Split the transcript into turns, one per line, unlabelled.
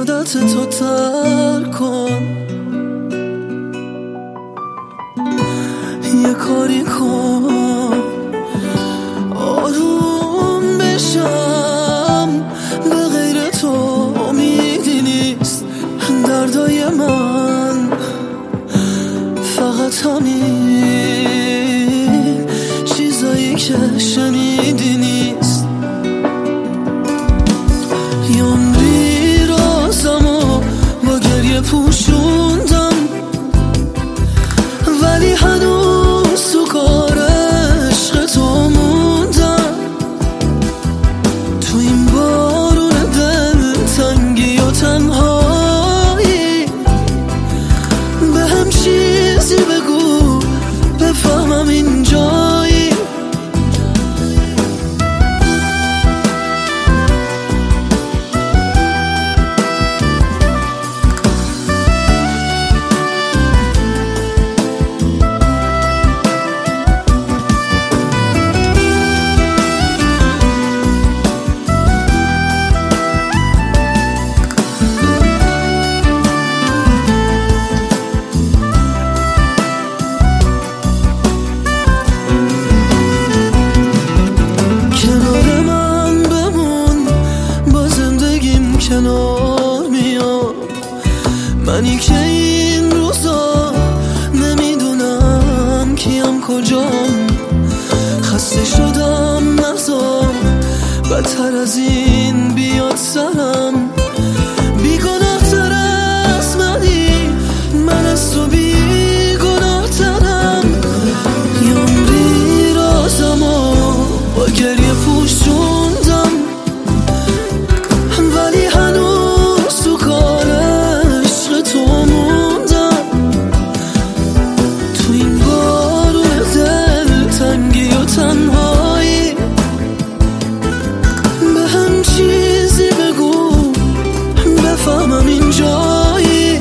عادت تو ترک کن، یه کاری کن آروم بشم. به غیر تو امیدی نیست دردای من، فقط همین چیزایی که شنیدی نیست. یه عمری رازمو با گریه پوشوندم، ولی هنوز تو کار عشق تو موندم. تو این بارون دل تنگی و تنهایی به هم چیزی بگو بفهمم اینجایی. کنار میام منی که این روزا نمیدونم کیم کجام. خسته شدم نذار بدتر از این بیاد سرم. بیگناه تر از منی، من از تو بیگناه ترم. یه عمری رازمو با گریه پوشوندم، ولی هنوز تو کار عشق تو موندم. تو این بارون دل تنگی و تنهایی به هم چیزی بگو بفهمم اینجایی.